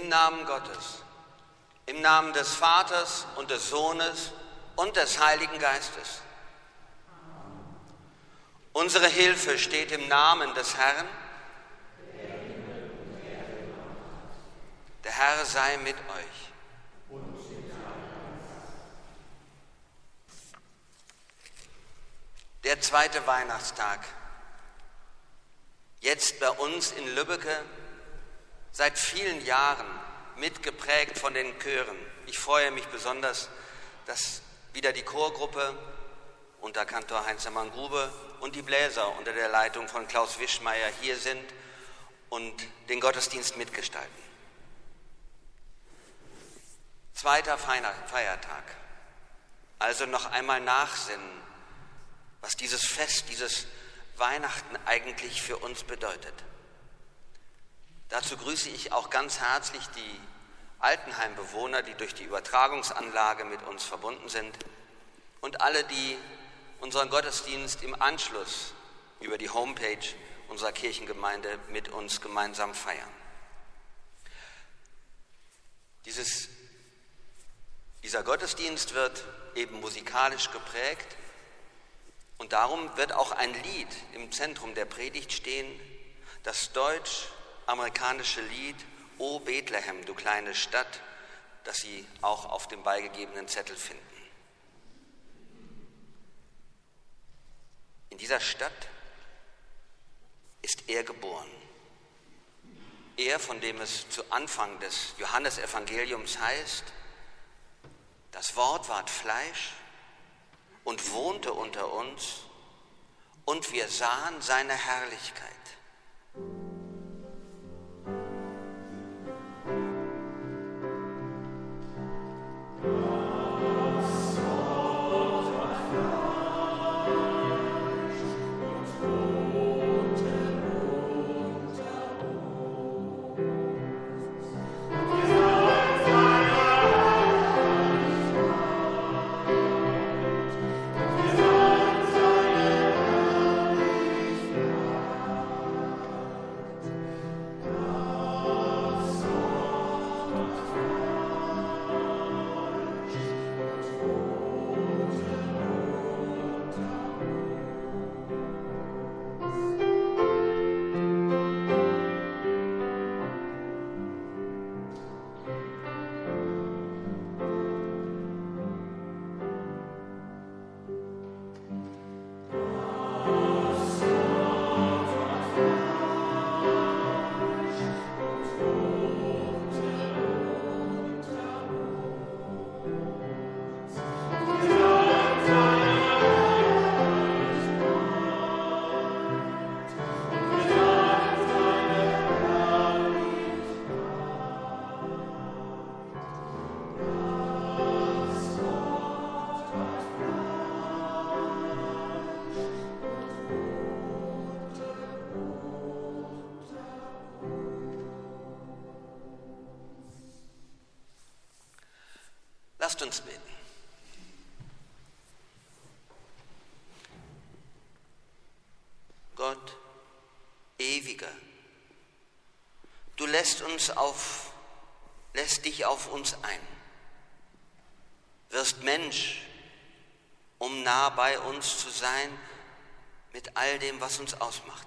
Im Namen Gottes, im Namen des Vaters und des Sohnes und des Heiligen Geistes. Unsere Hilfe steht im Namen des Herrn. Der Herr sei mit euch. Der zweite Weihnachtstag. Jetzt bei uns in Lübbecke, seit vielen Jahren mitgeprägt von den Chören. Ich freue mich besonders, dass wieder die Chorgruppe unter Kantor Heinz-Hermann Grube und die Bläser unter der Leitung von Klaus Wischmeier hier sind und den Gottesdienst mitgestalten. Zweiter Feiertag. Also noch einmal nachsinnen, was dieses Fest, dieses Weihnachten eigentlich für uns bedeutet. Dazu grüße ich auch ganz herzlich die Altenheimbewohner, die durch die Übertragungsanlage mit uns verbunden sind, und alle, die unseren Gottesdienst im Anschluss über die Homepage unserer Kirchengemeinde mit uns gemeinsam feiern. Dieser Gottesdienst wird eben musikalisch geprägt und darum wird auch ein Lied im Zentrum der Predigt stehen, das deutsch-amerikanische Lied O Bethlehem, du kleine Stadt, das Sie auch auf dem beigegebenen Zettel finden. In dieser Stadt ist er geboren. Er, von dem es zu Anfang des Johannesevangeliums heißt, das Wort ward Fleisch und wohnte unter uns, und wir sahen seine Herrlichkeit. Lasst uns beten. Gott, Ewiger, du lässt dich auf uns ein, wirst Mensch, um nah bei uns zu sein mit all dem, was uns ausmacht.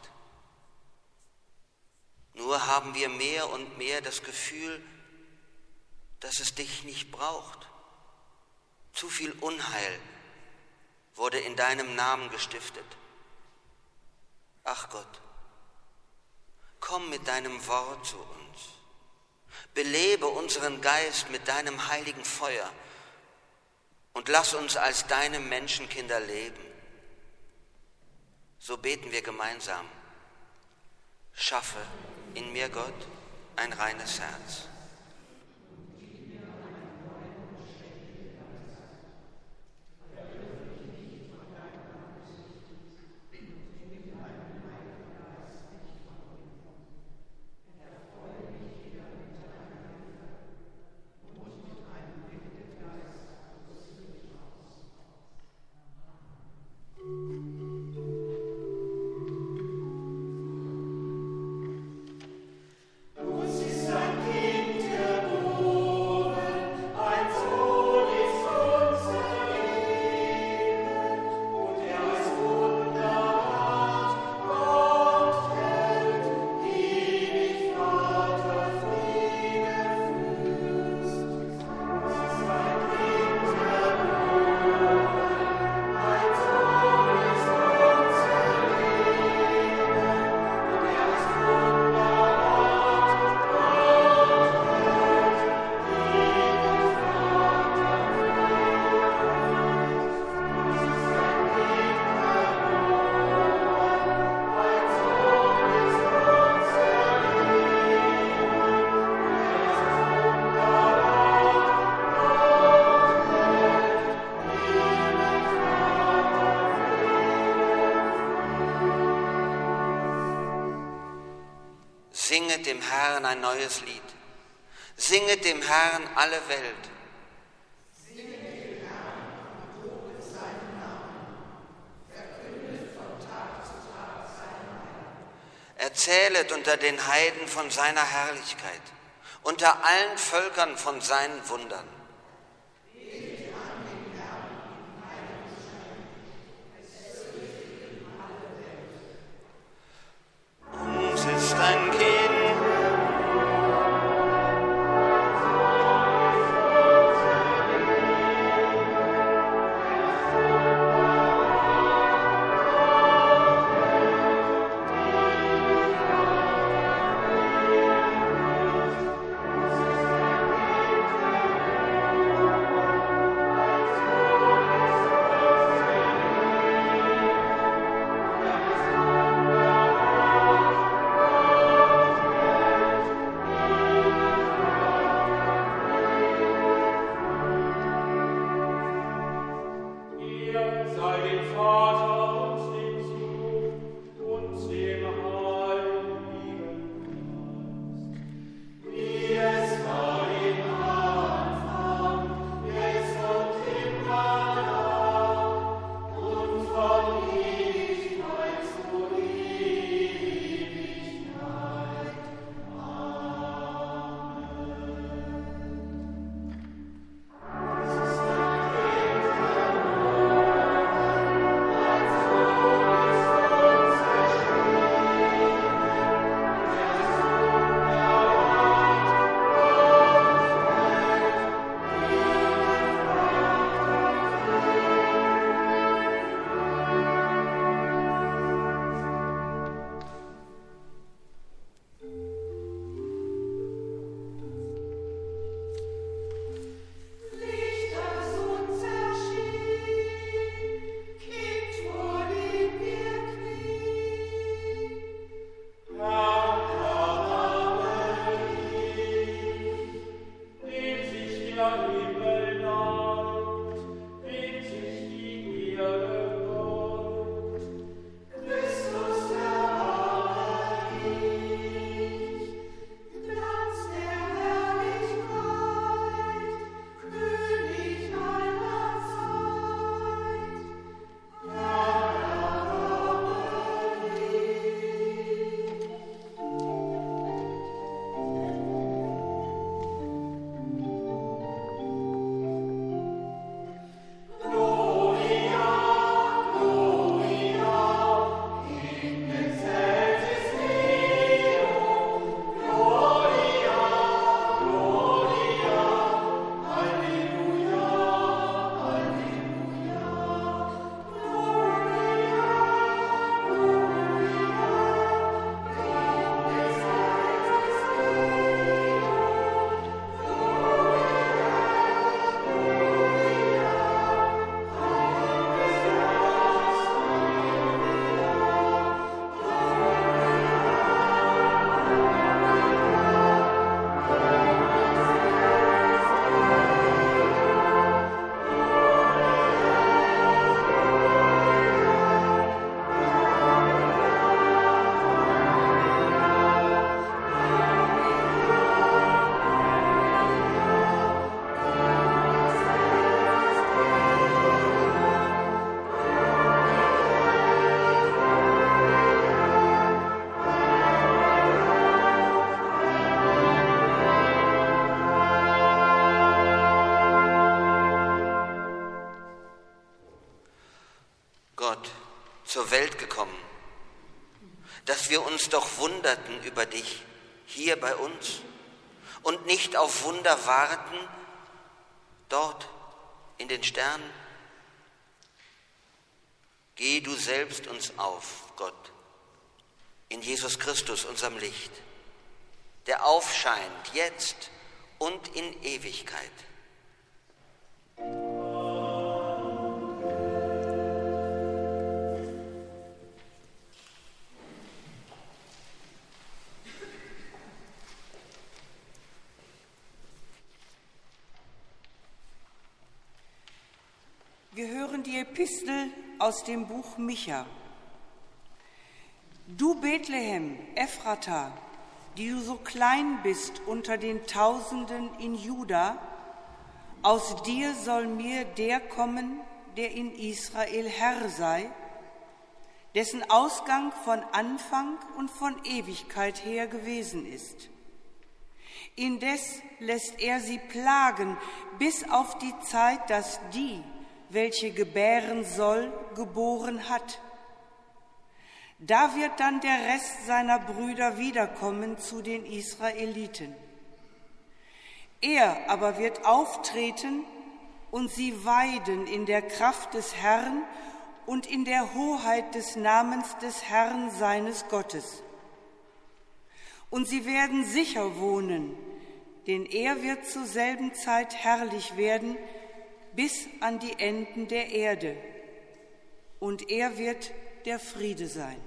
Nur haben wir mehr und mehr das Gefühl, dass es dich nicht braucht. Zu viel Unheil wurde in deinem Namen gestiftet. Ach Gott, komm mit deinem Wort zu uns. Belebe unseren Geist mit deinem heiligen Feuer und lass uns als deine Menschenkinder leben. So beten wir gemeinsam. Schaffe in mir, Gott, ein reines Herz. Du siehst ein Kind. Singet dem Herrn ein neues Lied. Singet dem Herrn alle Welt. Singet dem Herrn und lobet seinen Namen. Verkündet von Tag zu Tag sein Heil. Erzählet unter den Heiden von seiner Herrlichkeit, unter allen Völkern von seinen Wundern. Betet an den Herrn in Heiligenschein. Es fürchtet ihn alle Welt. Uns ist ein Kind zur Welt gekommen, dass wir uns doch wunderten über dich hier bei uns und nicht auf Wunder warten dort in den Sternen. Geh du selbst uns auf, Gott, in Jesus Christus, unserem Licht, der aufscheint jetzt und in Ewigkeit. Wir hören die Epistel aus dem Buch Micha. Du Bethlehem, Ephrata, die du so klein bist unter den Tausenden in Juda, aus dir soll mir der kommen, der in Israel Herr sei, dessen Ausgang von Anfang und von Ewigkeit her gewesen ist. Indes lässt er sie plagen, bis auf die Zeit, dass die, welche gebären soll, geboren hat. Da wird dann der Rest seiner Brüder wiederkommen zu den Israeliten. Er aber wird auftreten und sie weiden in der Kraft des Herrn und in der Hoheit des Namens des Herrn seines Gottes. Und sie werden sicher wohnen, denn er wird zur selben Zeit herrlich werden bis an die Enden der Erde. Und er wird der Friede sein.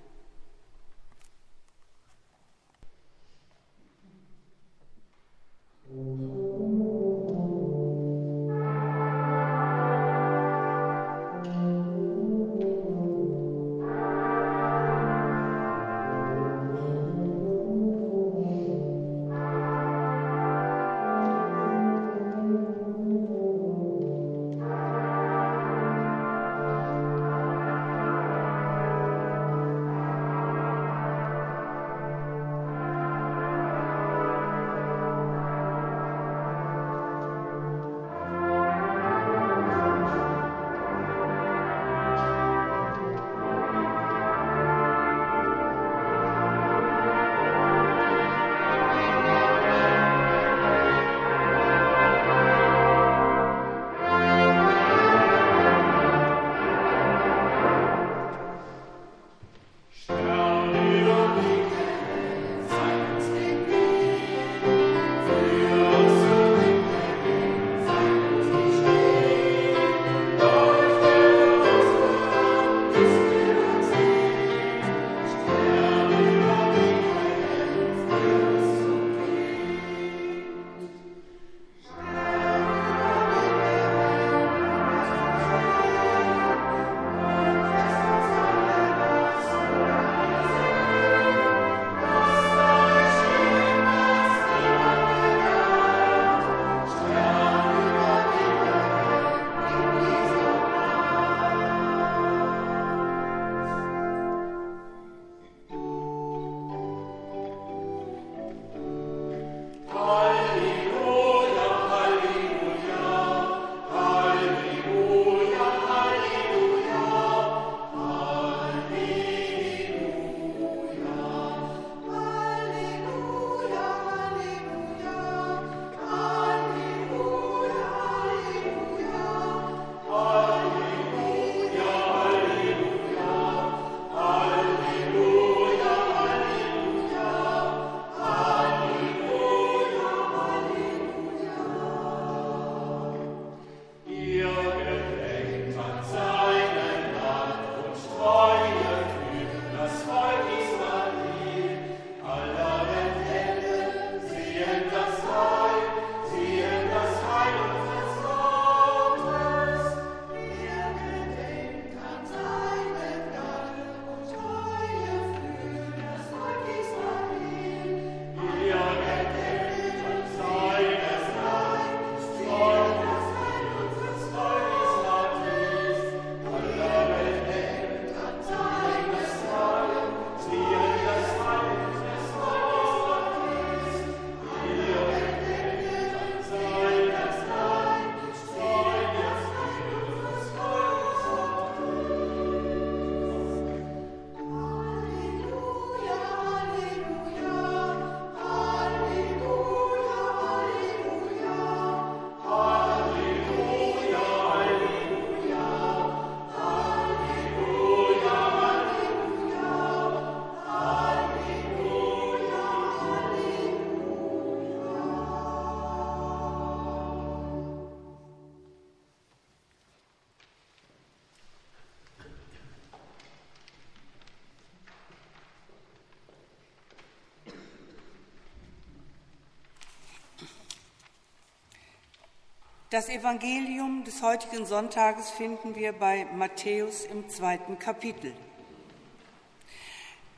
Das Evangelium des heutigen Sonntages finden wir bei Matthäus im 2. Kapitel.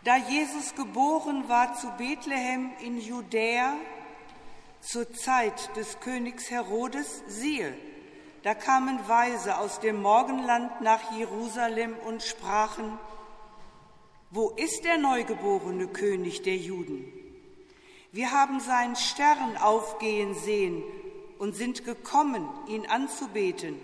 Da Jesus geboren war zu Bethlehem in Judäa zur Zeit des Königs Herodes, siehe, da kamen Weise aus dem Morgenland nach Jerusalem und sprachen: Wo ist der neugeborene König der Juden? Wir haben seinen Stern aufgehen sehen und sind gekommen, ihn anzubeten.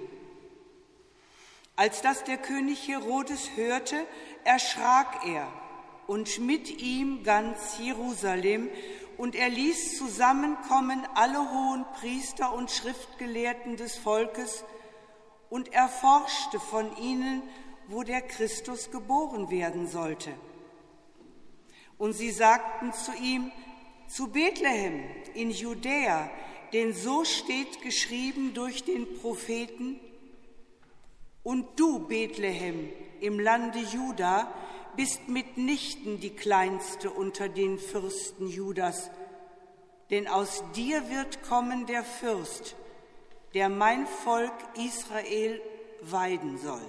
Als das der König Herodes hörte, erschrak er und mit ihm ganz Jerusalem, und er ließ zusammenkommen alle hohen Priester und Schriftgelehrten des Volkes und erforschte von ihnen, wo der Christus geboren werden sollte. Und sie sagten zu ihm: Zu Bethlehem in Judäa, denn so steht geschrieben durch den Propheten: Und du, Bethlehem, im Lande Juda, bist mitnichten die Kleinste unter den Fürsten Judas, denn aus dir wird kommen der Fürst, der mein Volk Israel weiden soll.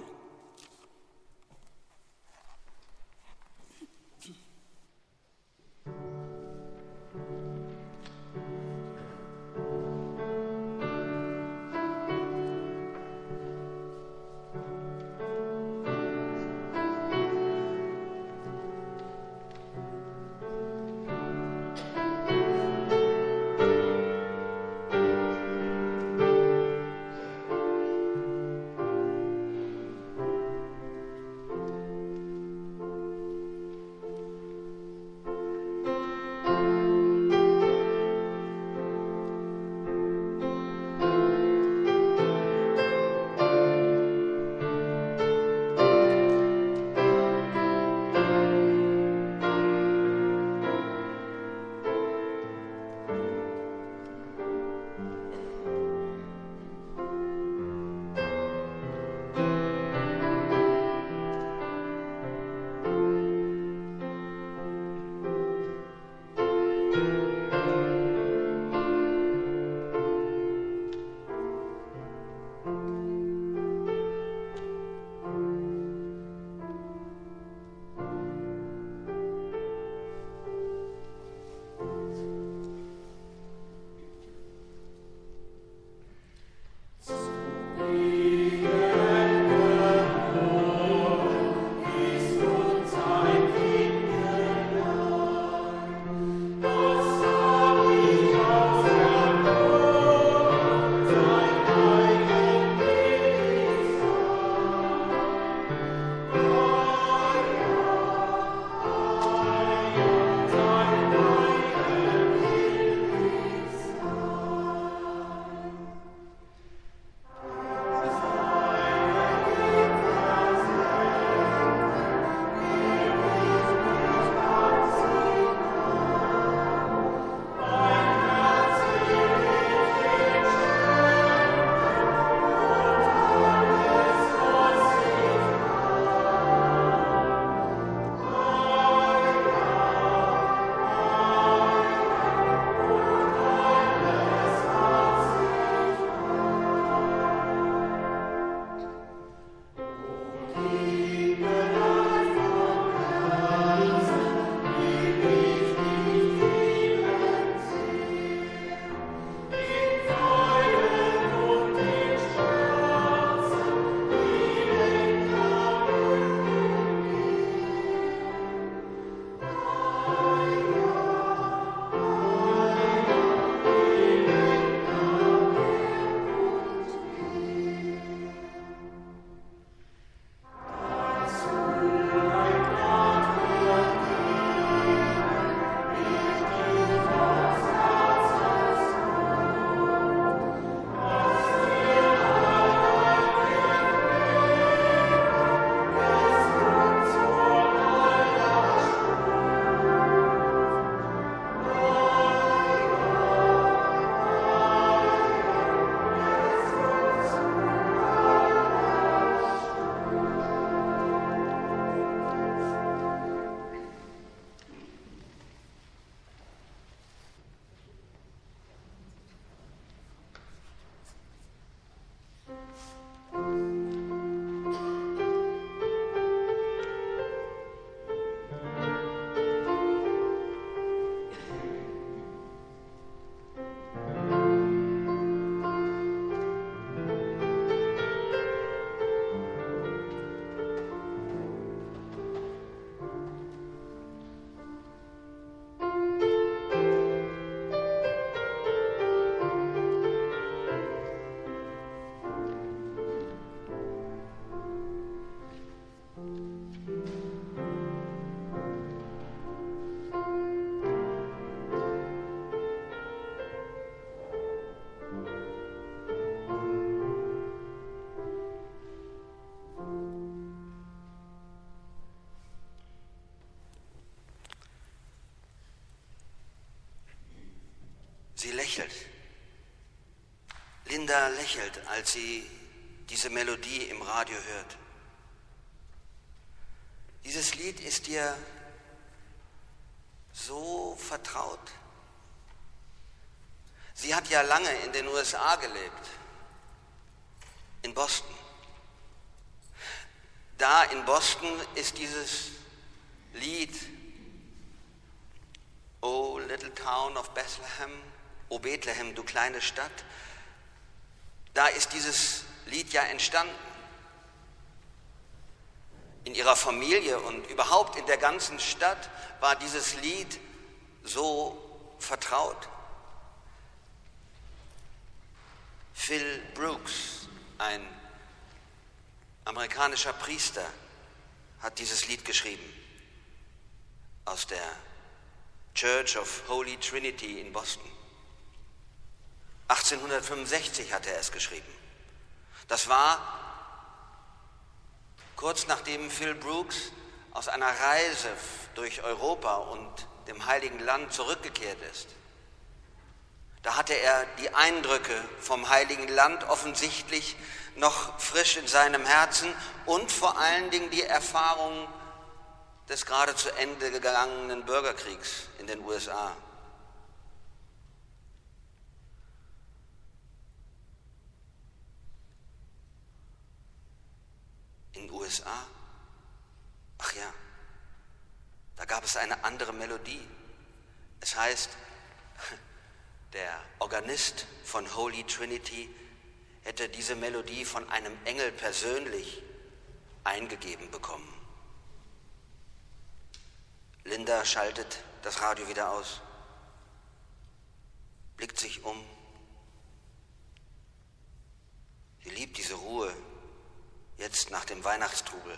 Linda lächelt, als sie diese Melodie im Radio hört. Dieses Lied ist dir so vertraut. Sie hat ja lange in den USA gelebt, in Boston. Da in Boston ist dieses Lied "O Little Town of Bethlehem", "O Bethlehem, du kleine Stadt", da ist dieses Lied ja entstanden. In ihrer Familie und überhaupt in der ganzen Stadt war dieses Lied so vertraut. Phil Brooks, ein amerikanischer Priester, hat dieses Lied geschrieben aus der Church of Holy Trinity in Boston. 1865 hat er es geschrieben. Das war kurz nachdem Phil Brooks aus einer Reise durch Europa und dem Heiligen Land zurückgekehrt ist. Da hatte er die Eindrücke vom Heiligen Land offensichtlich noch frisch in seinem Herzen und vor allen Dingen die Erfahrung des gerade zu Ende gegangenen Bürgerkriegs in den USA. In den USA? Ach ja, da gab es eine andere Melodie. Es heißt, der Organist von Holy Trinity hätte diese Melodie von einem Engel persönlich eingegeben bekommen. Linda schaltet das Radio wieder aus, blickt sich um. Sie liebt diese Ruhe, jetzt nach dem Weihnachtstrubel.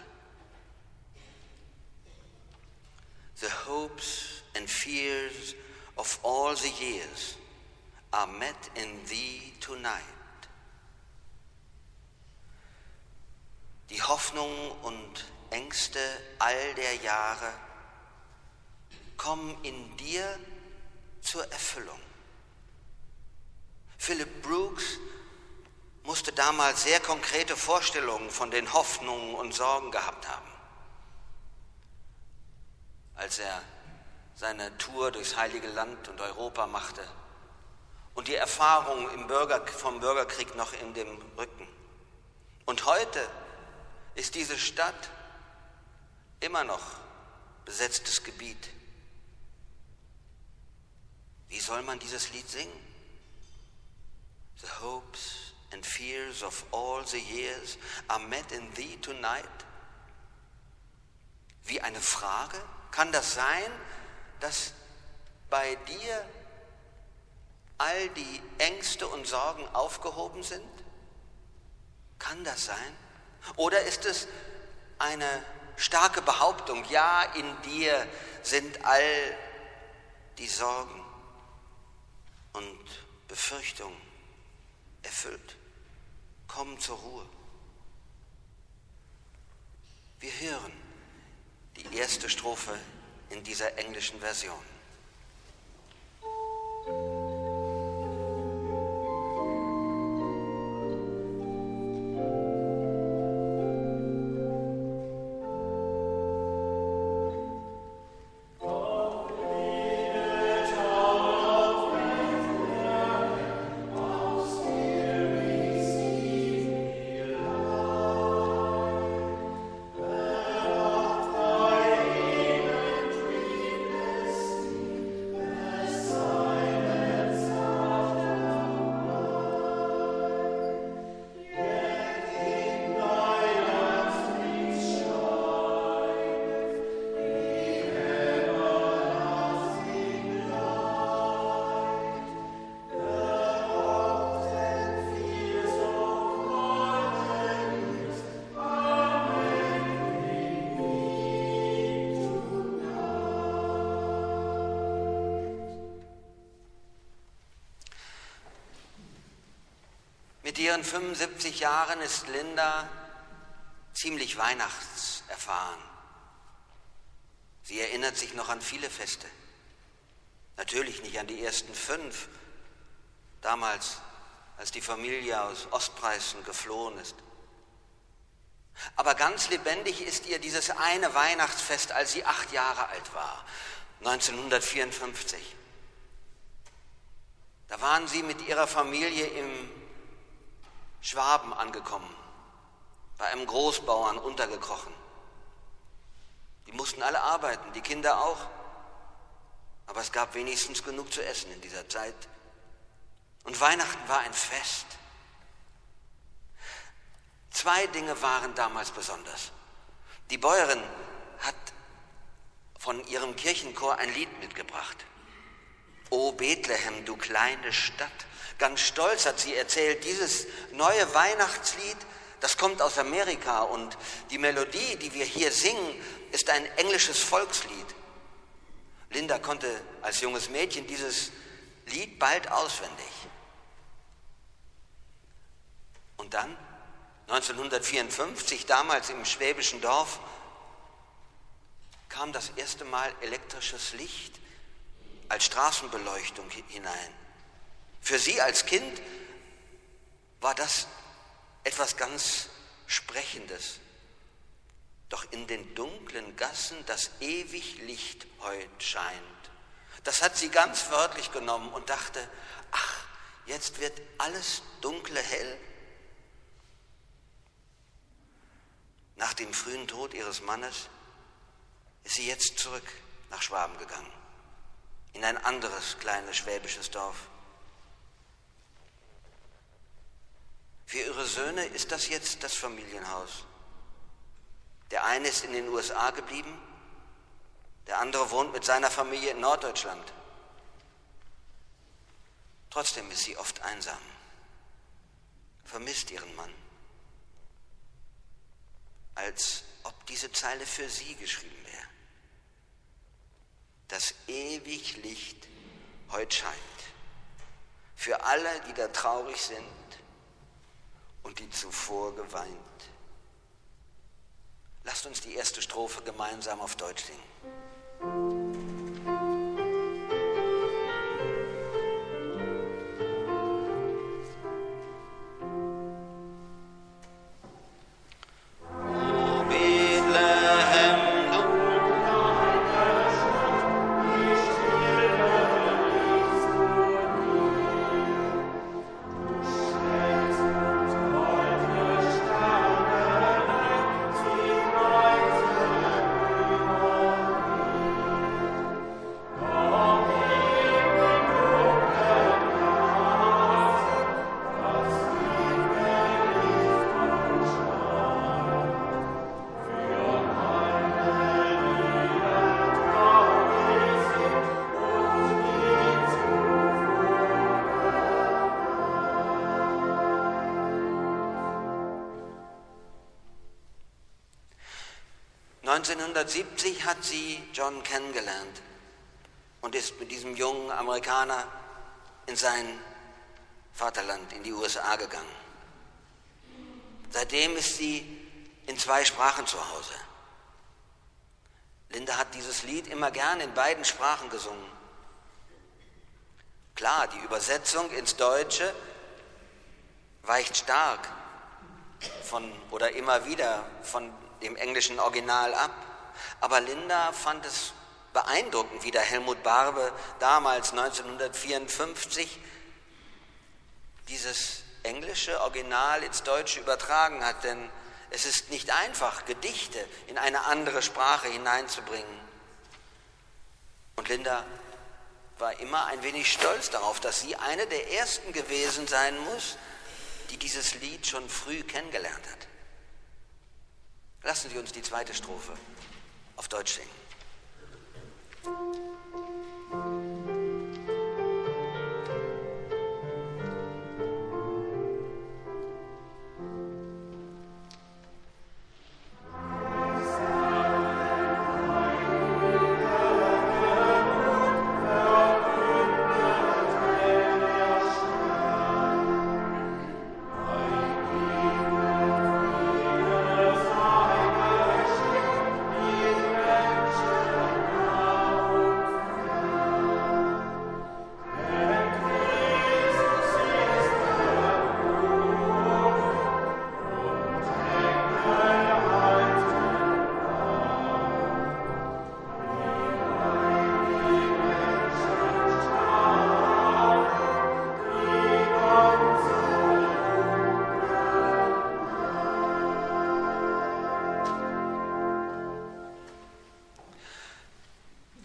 The hopes and fears of all the years are met in thee tonight. Die Hoffnungen und Ängste all der Jahre kommen in dir zur Erfüllung. Philip Brooks musste damals sehr konkrete Vorstellungen von den Hoffnungen und Sorgen gehabt haben. Als er seine Tour durchs Heilige Land und Europa machte und die Erfahrung vom Bürgerkrieg noch in dem Rücken. Und heute ist diese Stadt immer noch besetztes Gebiet. Wie soll man dieses Lied singen? The hopes and fears of all the years are met in thee tonight. Wie eine Frage? Kann das sein, dass bei dir all die Ängste und Sorgen aufgehoben sind? Kann das sein? Oder ist es eine starke Behauptung, ja, in dir sind all die Sorgen und Befürchtungen erfüllt? Komm zur Ruhe. Wir hören die erste Strophe in dieser englischen Version. Mit ihren 75 Jahren ist Linda ziemlich weihnachtserfahren. Sie erinnert sich noch an viele Feste. Natürlich nicht an die ersten 5. Damals als die Familie aus Ostpreußen geflohen ist. Aber ganz lebendig ist ihr dieses eine Weihnachtsfest, als sie 8 Jahre alt war, 1954. Da waren sie mit ihrer Familie im Schwaben angekommen, bei einem Großbauern untergekrochen. Die mussten alle arbeiten, die Kinder auch, aber es gab wenigstens genug zu essen in dieser Zeit. Und Weihnachten war ein Fest. 2 Dinge waren damals besonders. Die Bäuerin hat von ihrem Kirchenchor ein Lied mitgebracht. O Bethlehem, du kleine Stadt. Ganz stolz hat sie erzählt, dieses neue Weihnachtslied, das kommt aus Amerika und die Melodie, die wir hier singen, ist ein englisches Volkslied. Linda konnte als junges Mädchen dieses Lied bald auswendig. Und dann, 1954, damals im schwäbischen Dorf, kam das erste Mal elektrisches Licht als Straßenbeleuchtung hinein. Für sie als Kind war das etwas ganz Sprechendes. Doch in den dunklen Gassen das ewig Licht heut scheint. Das hat sie ganz wörtlich genommen und dachte, ach, jetzt wird alles dunkle hell. Nach dem frühen Tod ihres Mannes ist sie jetzt zurück nach Schwaben gegangen, in ein anderes kleines schwäbisches Dorf. Für ihre Söhne ist das jetzt das Familienhaus. Der eine ist in den USA geblieben, der andere wohnt mit seiner Familie in Norddeutschland. Trotzdem ist sie oft einsam, vermisst ihren Mann, als ob diese Zeile für sie geschrieben wäre. Das ewig Licht heut scheint, für alle, die da traurig sind und die zuvor geweint. Lasst uns die erste Strophe gemeinsam auf Deutsch singen. (1970) hat sie John kennengelernt und ist mit diesem jungen Amerikaner in sein Vaterland, in die USA gegangen. Seitdem ist sie in 2 Sprachen zu Hause. Linda hat dieses Lied immer gern in beiden Sprachen gesungen. Klar, die Übersetzung ins Deutsche weicht stark oder immer wieder von dem englischen Original ab. Aber Linda fand es beeindruckend, wie der Helmut Barbe damals 1954 dieses englische Original ins Deutsche übertragen hat, denn es ist nicht einfach, Gedichte in eine andere Sprache hineinzubringen. Und Linda war immer ein wenig stolz darauf, dass sie eine der ersten gewesen sein muss, die dieses Lied schon früh kennengelernt hat. Lassen Sie uns die zweite Strophe auf Deutsch singen.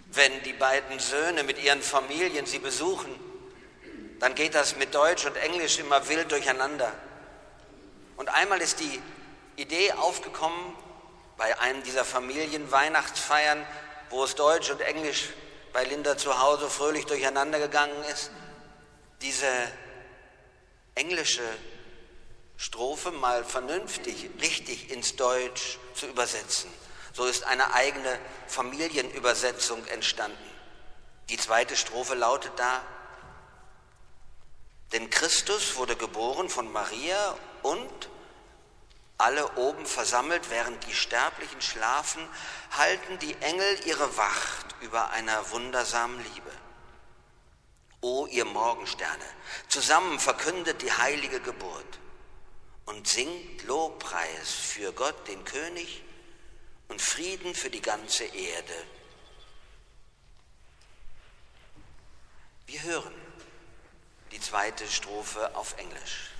Wenn die beiden Söhne mit ihren Familien sie besuchen, dann geht das mit Deutsch und Englisch immer wild durcheinander. Und einmal ist die Idee aufgekommen, bei einem dieser Familienweihnachtsfeiern, wo es Deutsch und Englisch bei Linda zu Hause fröhlich durcheinander gegangen ist, diese englische Strophe mal vernünftig, richtig ins Deutsch zu übersetzen. So ist eine eigene Familienübersetzung entstanden. Die zweite Strophe lautet da: Denn Christus wurde geboren von Maria und alle oben versammelt, während die Sterblichen schlafen, halten die Engel ihre Wacht über einer wundersamen Liebe. O ihr Morgensterne, zusammen verkündet die heilige Geburt und singt Lobpreis für Gott, den König, und Frieden für die ganze Erde. Wir hören die zweite Strophe auf Englisch.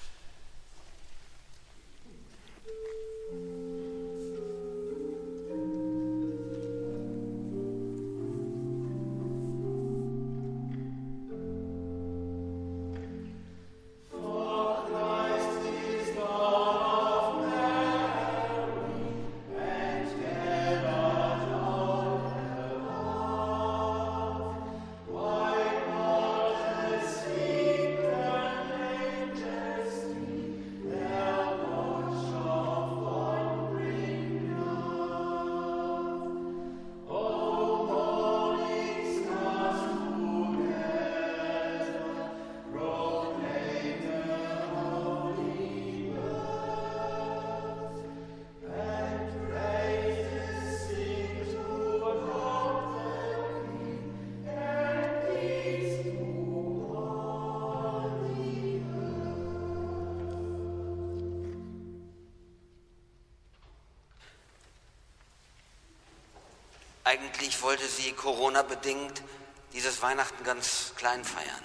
Eigentlich wollte sie Corona-bedingt dieses Weihnachten ganz klein feiern.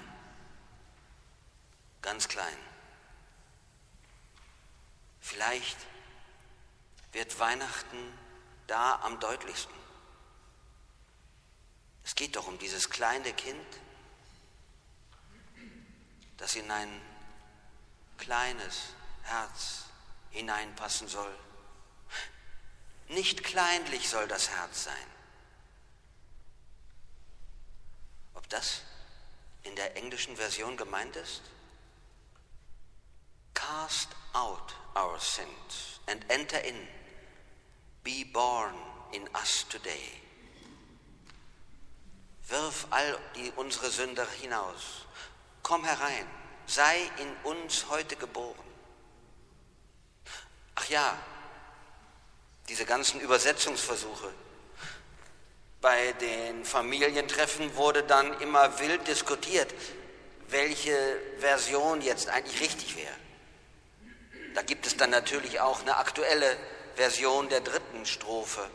Ganz klein. Vielleicht wird Weihnachten da am deutlichsten. Es geht doch um dieses kleine Kind, das in ein kleines Herz hineinpassen soll. Nicht kleinlich soll das Herz sein. Ob das in der englischen Version gemeint ist? Cast out our sins and enter in. Be born in us today. Wirf all unsere Sünder hinaus. Komm herein, sei in uns heute geboren. Ach ja, diese ganzen Übersetzungsversuche. Bei den Familientreffen wurde dann immer wild diskutiert, welche Version jetzt eigentlich richtig wäre. Da gibt es dann natürlich auch eine aktuelle Version der dritten Strophe.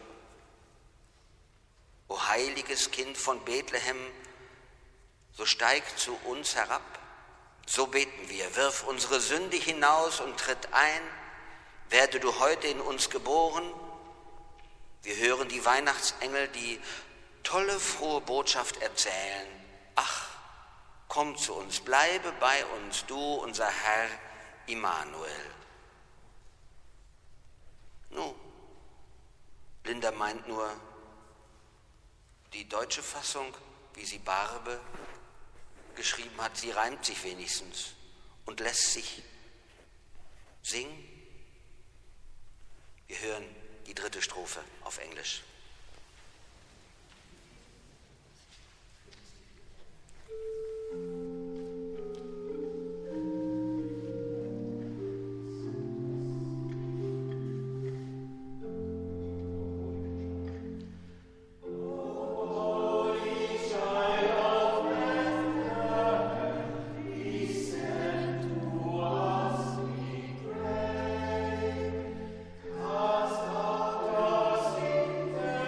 O heiliges Kind von Bethlehem, so steig zu uns herab, so beten wir, wirf unsere Sünde hinaus und tritt ein, werde du heute in uns geboren. Wir hören die Weihnachtsengel, die tolle, frohe Botschaft erzählen. Ach, komm zu uns, bleibe bei uns, du, unser Herr Immanuel. Nun, Linda meint nur, die deutsche Fassung, wie sie Barbe geschrieben hat, sie reimt sich wenigstens und lässt sich singen. Wir hören die dritte Strophe auf Englisch. Cast out our sins.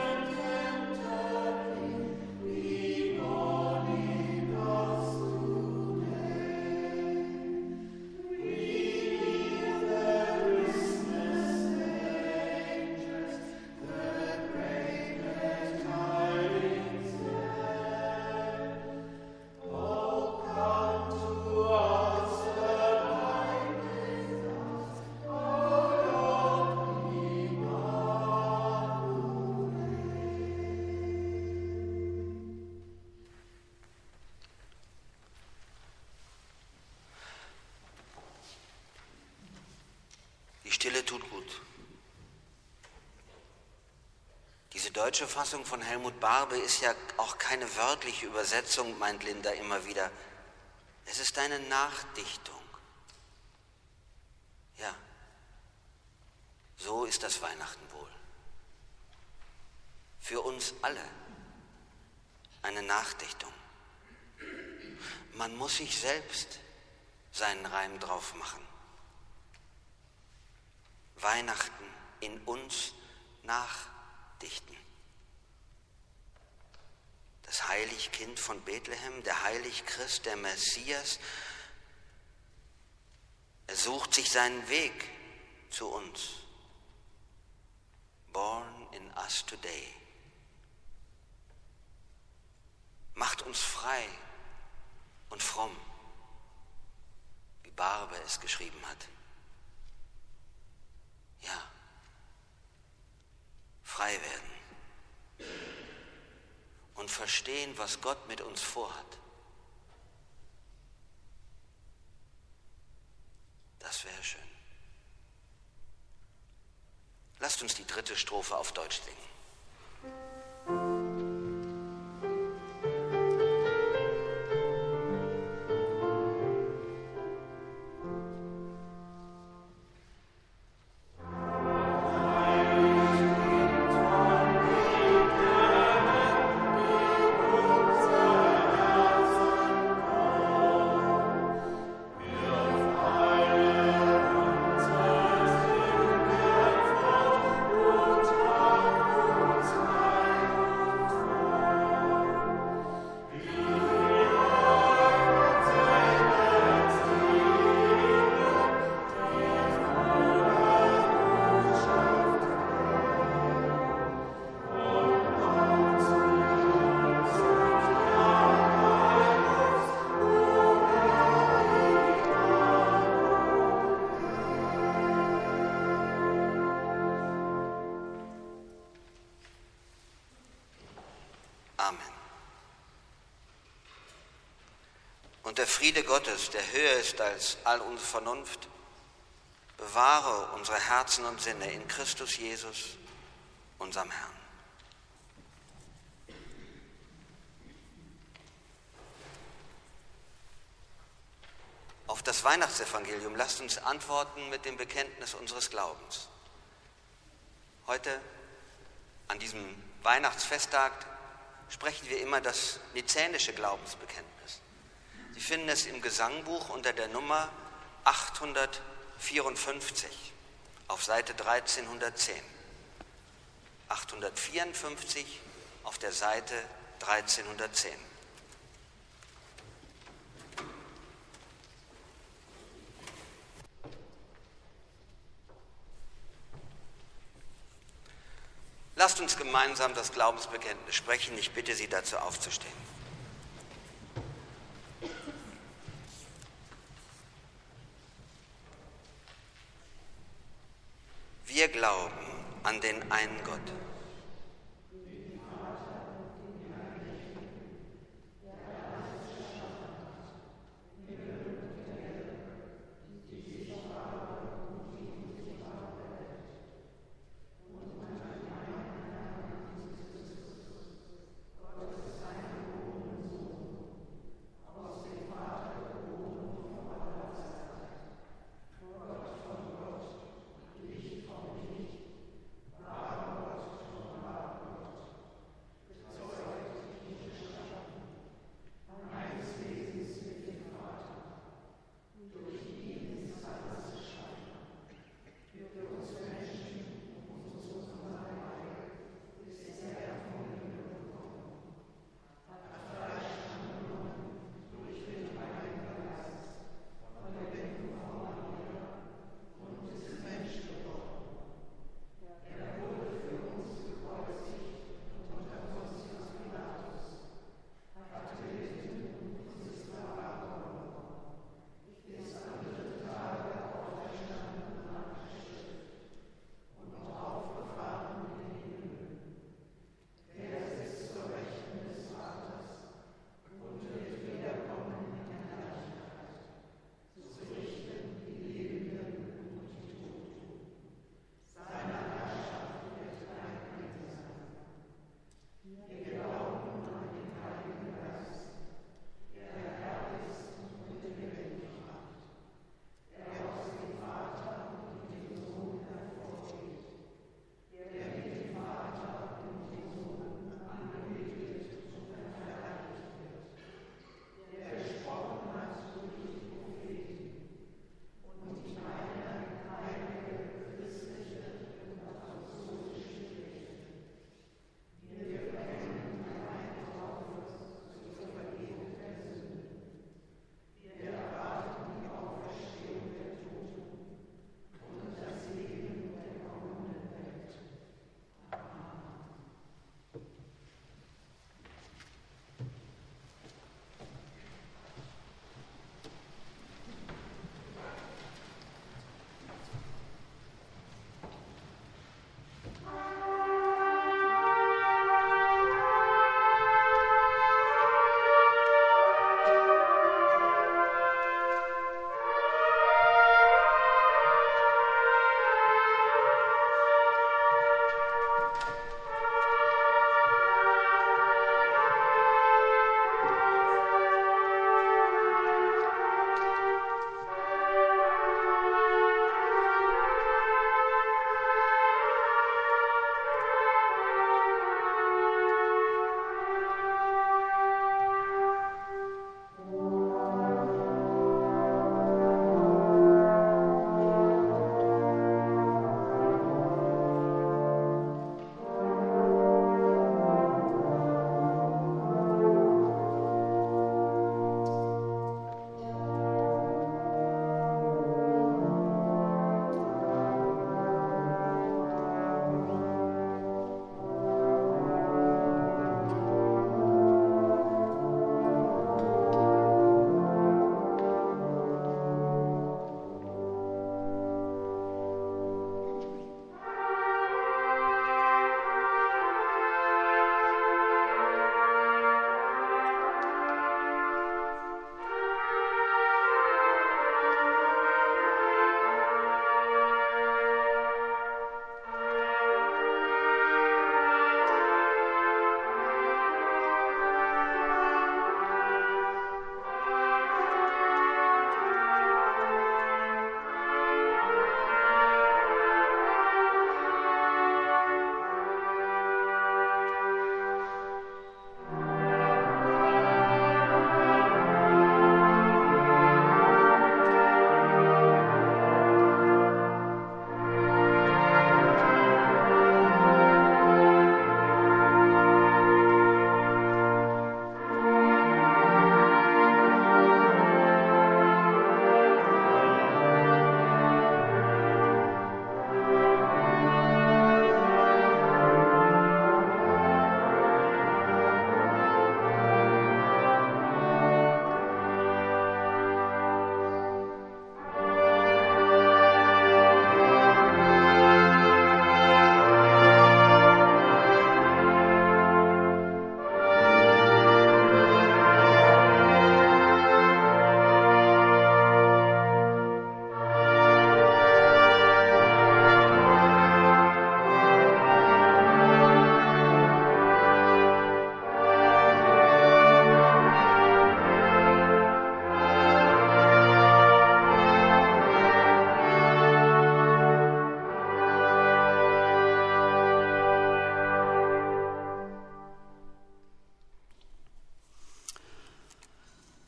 tut gut. Diese deutsche Fassung von Helmut Barbe ist ja auch keine wörtliche Übersetzung, meint Linda immer wieder. Es ist eine Nachdichtung. Ja, so ist das Weihnachten wohl. Für uns alle eine Nachdichtung. Man muss sich selbst seinen Reim drauf machen. Weihnachten in uns nachdichten. Das Heiligkind von Bethlehem, der Heiligchrist, der Messias, er sucht sich seinen Weg zu uns. Born in us today. Macht uns frei und fromm, wie Barbe es geschrieben hat. Ja, frei werden und verstehen, was Gott mit uns vorhat. Das wäre schön. Lasst uns die dritte Strophe auf Deutsch singen. Amen. Und der Friede Gottes, der höher ist als all unsere Vernunft, bewahre unsere Herzen und Sinne in Christus Jesus, unserem Herrn. Auf das Weihnachtsevangelium lasst uns antworten mit dem Bekenntnis unseres Glaubens. Heute, an diesem Weihnachtsfesttag, sprechen wir immer das nizänische Glaubensbekenntnis. Sie finden es im Gesangbuch unter der Nummer 854 auf Seite 1310. 854 auf der Seite 1310. Lasst uns gemeinsam das Glaubensbekenntnis sprechen. Ich bitte Sie dazu aufzustehen. Wir glauben an den einen Gott,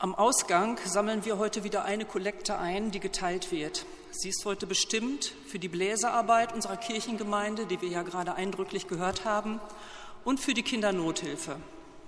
Am Ausgang sammeln wir heute wieder eine Kollekte ein, die geteilt wird. Sie ist heute bestimmt für die Bläserarbeit unserer Kirchengemeinde, die wir ja gerade eindrücklich gehört haben, und für die Kindernothilfe.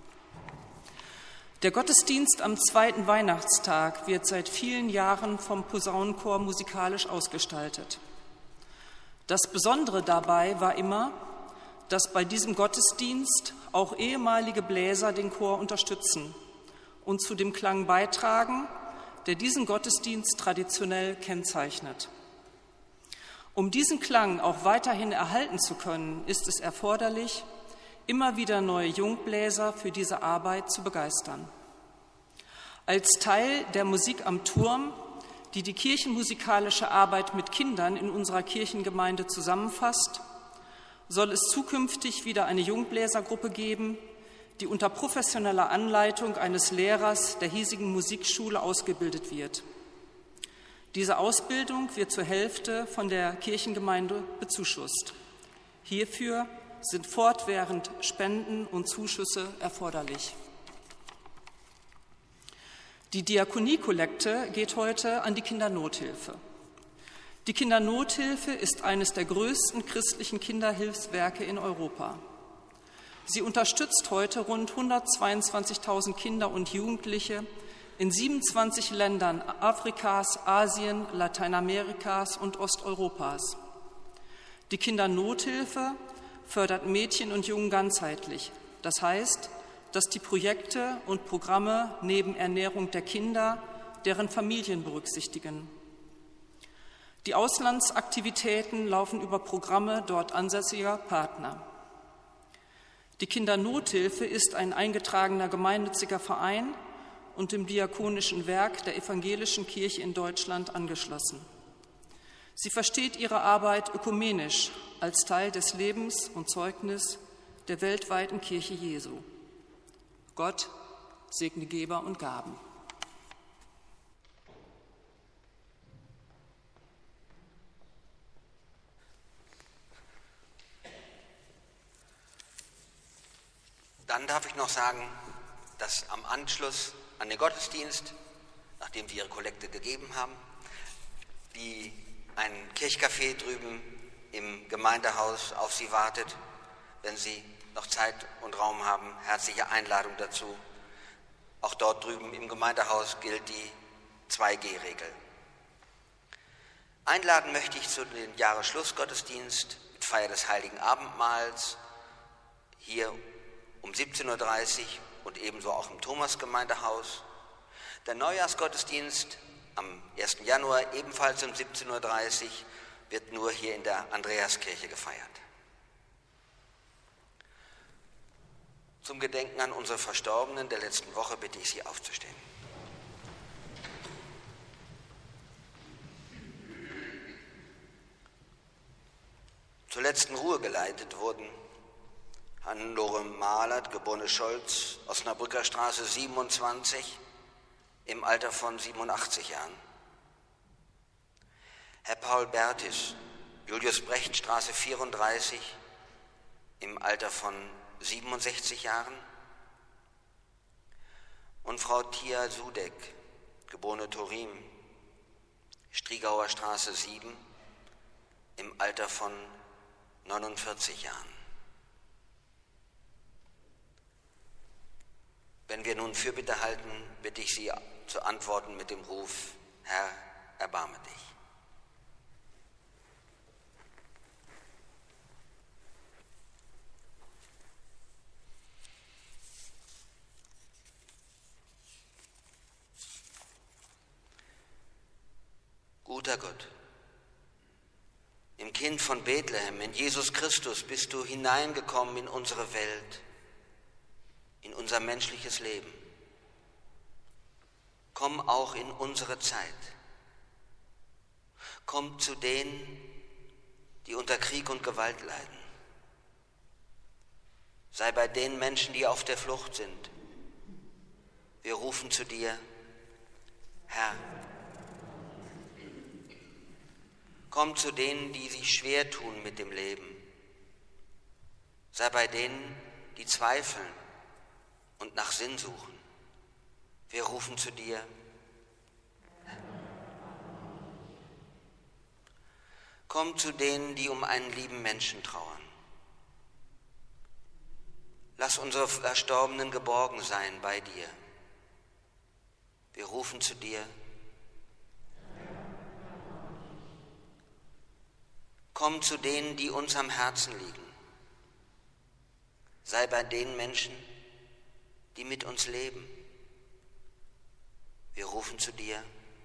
Der Gottesdienst am zweiten Weihnachtstag wird seit vielen Jahren vom Posaunenchor musikalisch ausgestaltet. Das Besondere dabei war immer, dass bei diesem Gottesdienst auch ehemalige Bläser den Chor unterstützen und zu dem Klang beitragen, der diesen Gottesdienst traditionell kennzeichnet. Um diesen Klang auch weiterhin erhalten zu können, ist es erforderlich, immer wieder neue Jungbläser für diese Arbeit zu begeistern. Als Teil der Musik am Turm, die die kirchenmusikalische Arbeit mit Kindern in unserer Kirchengemeinde zusammenfasst, soll es zukünftig wieder eine Jungbläsergruppe geben, die unter professioneller Anleitung eines Lehrers der hiesigen Musikschule ausgebildet wird. Diese Ausbildung wird zur Hälfte von der Kirchengemeinde bezuschusst. Hierfür sind fortwährend Spenden und Zuschüsse erforderlich. Die Diakoniekollekte geht heute an die Kindernothilfe. Die Kindernothilfe ist eines der größten christlichen Kinderhilfswerke in Europa. Sie unterstützt heute rund 122.000 Kinder und Jugendliche in 27 Ländern Afrikas, Asien, Lateinamerikas und Osteuropas. Die Kindernothilfe fördert Mädchen und Jungen ganzheitlich. Das heißt, dass die Projekte und Programme neben Ernährung der Kinder deren Familien berücksichtigen. Die Auslandsaktivitäten laufen über Programme dort ansässiger Partner. Die Kindernothilfe ist ein eingetragener gemeinnütziger Verein und dem diakonischen Werk der Evangelischen Kirche in Deutschland angeschlossen. Sie versteht ihre Arbeit ökumenisch als Teil des Lebens und Zeugnis der weltweiten Kirche Jesu. Gott segne Geber und Gaben. Dann darf ich noch sagen, dass am Anschluss an den Gottesdienst, nachdem wir ihre Kollekte gegeben haben, ein Kirchcafé drüben im Gemeindehaus auf Sie wartet. Wenn Sie noch Zeit und Raum haben, herzliche Einladung dazu. Auch dort drüben im Gemeindehaus gilt die 2G-Regel. Einladen möchte ich zu dem Jahresschlussgottesdienst mit Feier des Heiligen Abendmahls hier um 17.30 Uhr und ebenso auch im Thomasgemeindehaus. Der Neujahrsgottesdienst am 1. Januar ebenfalls um 17.30 Uhr wird nur hier in der Andreaskirche gefeiert. Zum Gedenken an unsere Verstorbenen der letzten Woche bitte ich Sie aufzustehen. Zur letzten Ruhe geleitet wurden Hannelore Mahlert, geborene Scholz, Osnabrücker Straße 27, im Alter von 87 Jahren. Herr Paul Bertis, Julius-Brecht-Straße 34, im Alter von 67 Jahren. Und Frau Tia Sudek, geborene Torim, Striegauer Straße 7, im Alter von 49 Jahren. Wenn wir nun Fürbitte halten, bitte ich Sie zu antworten mit dem Ruf: Herr, erbarme dich. Guter Gott, im Kind von Bethlehem, in Jesus Christus, bist du hineingekommen in unsere Welt, in unser menschliches Leben. Komm auch in unsere Zeit. Komm zu denen, die unter Krieg und Gewalt leiden. Sei bei den Menschen, die auf der Flucht sind. Wir rufen zu dir: Herr. Komm zu denen, die sich schwer tun mit dem Leben. Sei bei denen, die zweifeln und nach Sinn suchen. Wir rufen zu dir. Komm zu denen, die um einen lieben Menschen trauern. Lass unsere Verstorbenen geborgen sein bei dir. Wir rufen zu dir. Komm zu denen, die uns am Herzen liegen. Sei bei den Menschen, die mit uns leben. Wir rufen zu dir.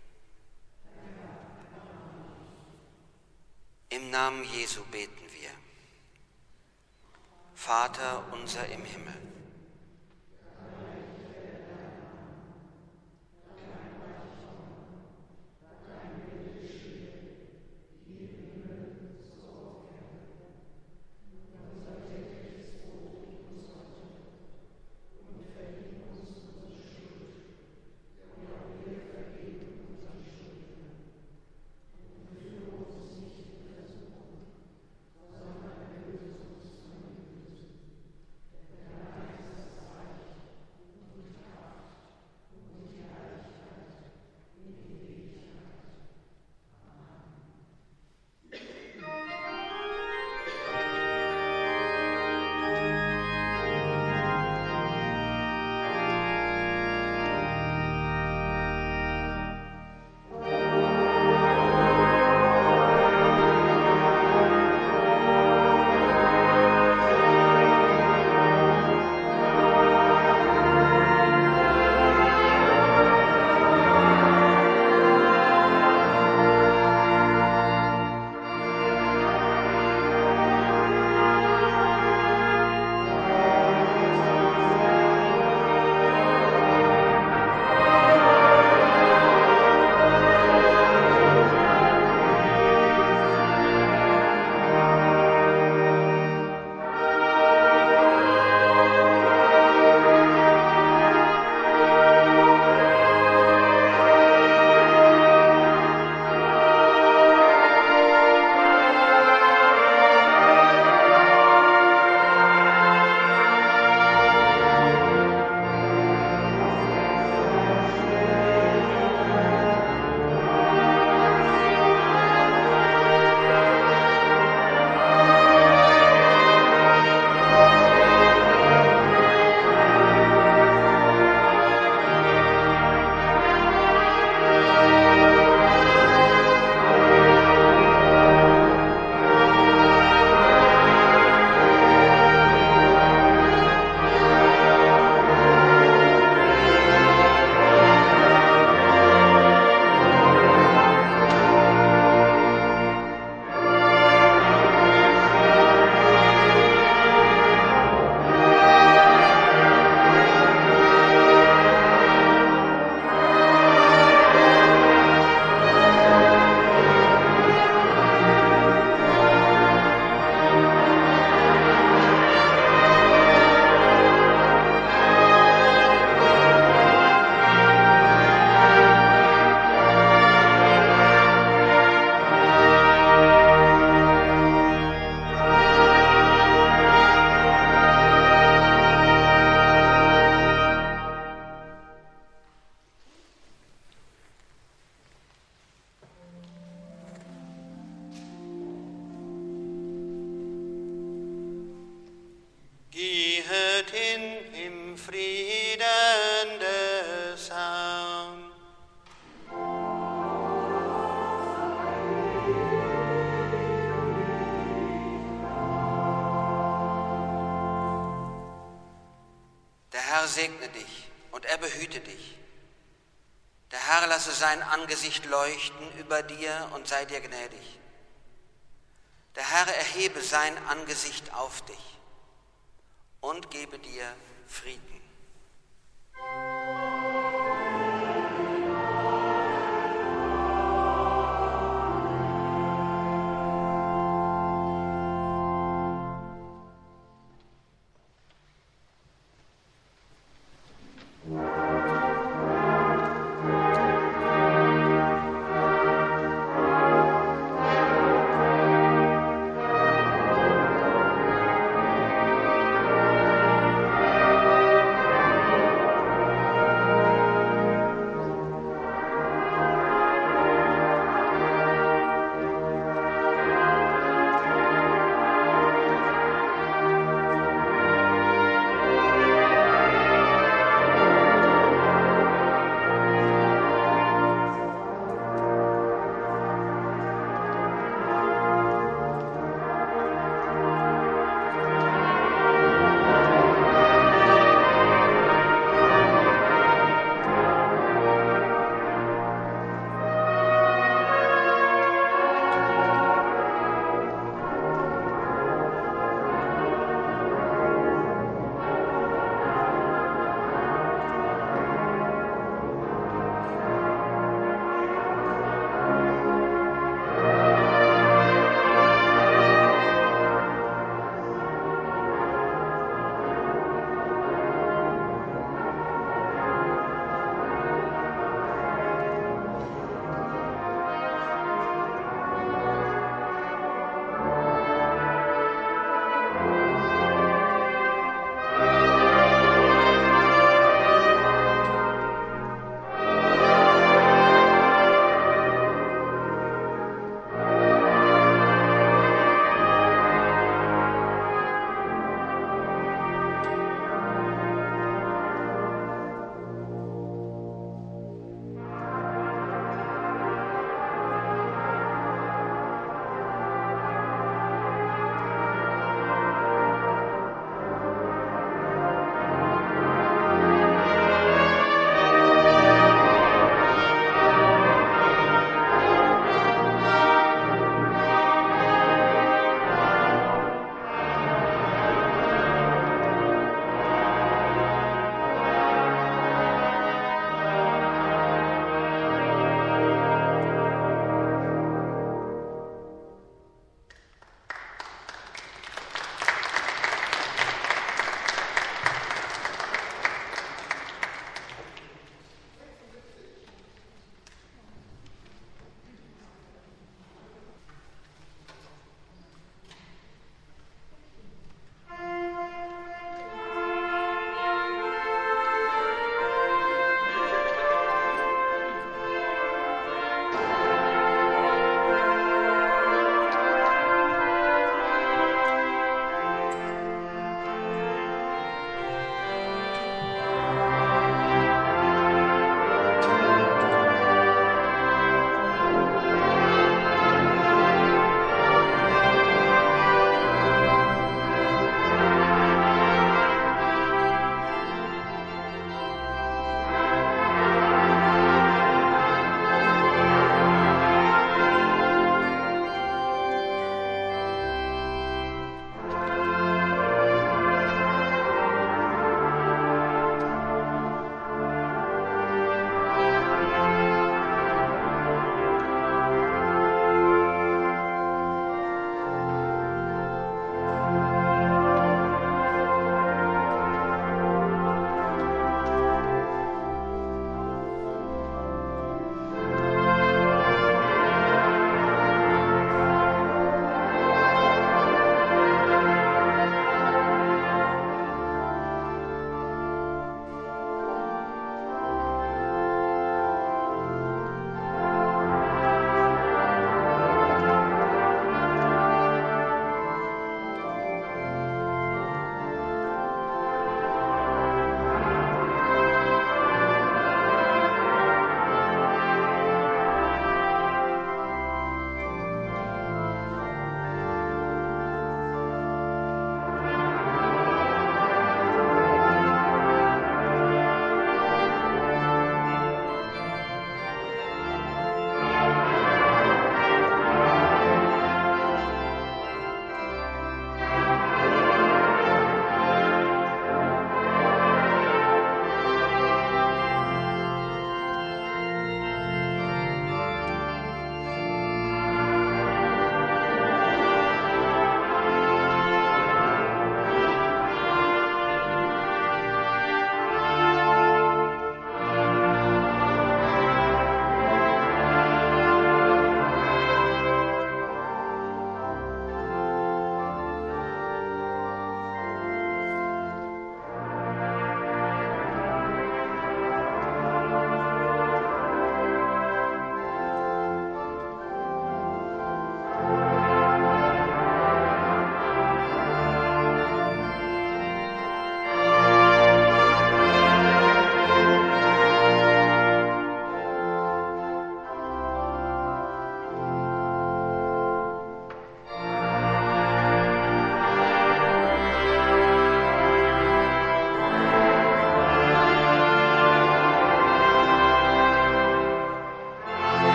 Im Namen Jesu beten wir. Vater unser im Himmel. Herr segne dich und er behüte dich. Der Herr lasse sein Angesicht leuchten über dir und sei dir gnädig. Der Herr erhebe sein Angesicht auf dich und gebe dir Frieden.